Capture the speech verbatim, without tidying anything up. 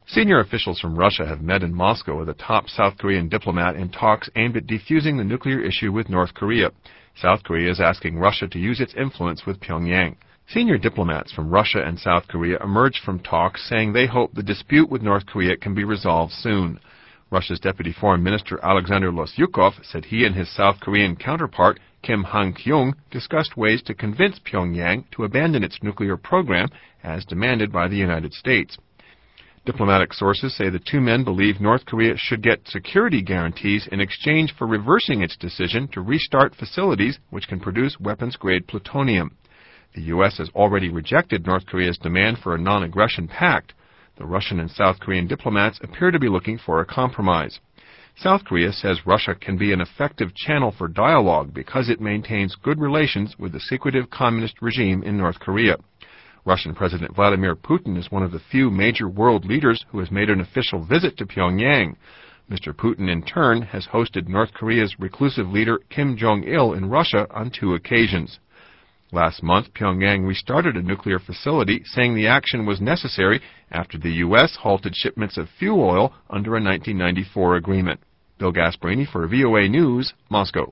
Senior officials from Russia have met in Moscow with a top South Korean diplomat in talks aimed at defusing the nuclear issue with North Korea. South Korea is asking Russia to use its influence with Pyongyang. Senior diplomats from Russia and South Korea emerged from talks saying they hope the dispute with North Korea can be resolved soon. Russia's Deputy Foreign Minister Alexander Losyukov said he and his South Korean counterpart Kim Han-kyung discussed ways to convince Pyongyang to abandon its nuclear program as demanded by the United States. Diplomatic sources say the two men believe North Korea should get security guarantees in exchange for reversing its decision to restart facilities which can produce weapons-grade plutonium. The U S has already rejected North Korea's demand for a non-aggression pact. The Russian and South Korean diplomats appear to be looking for a compromise. South Korea says Russia can be an effective channel for dialogue because it maintains good relations with the secretive communist regime in North Korea. Russian President Vladimir Putin is one of the few major world leaders who has made an official visit to Pyongyang. Mister Putin, in turn, has hosted North Korea's reclusive leader Kim Jong-il in Russia on two occasions. Last month, Pyongyang restarted a nuclear facility, saying the action was necessary after the U S halted shipments of fuel oil under a nineteen ninety-four agreement. Bill Gasparini for V O A News, Moscow.